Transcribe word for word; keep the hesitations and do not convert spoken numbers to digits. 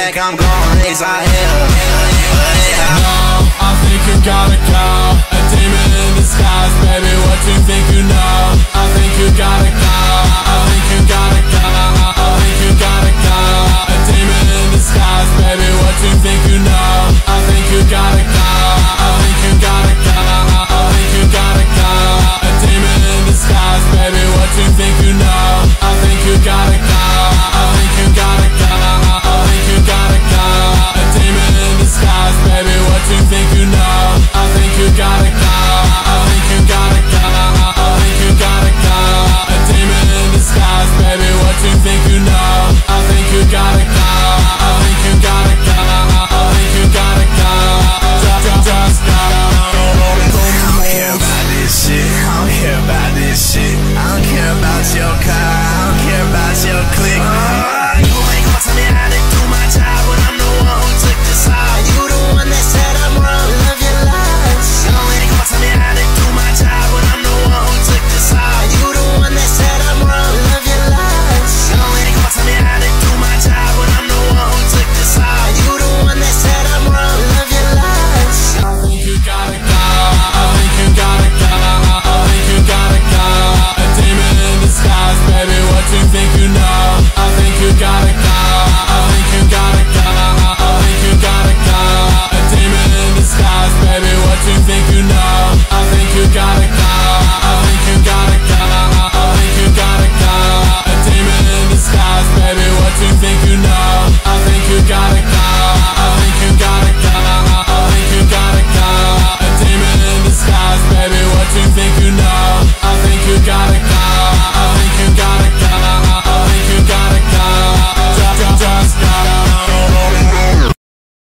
think I'm going raise our hell. No, I think you gotta go. A demon in disguise, baby, what you think you know?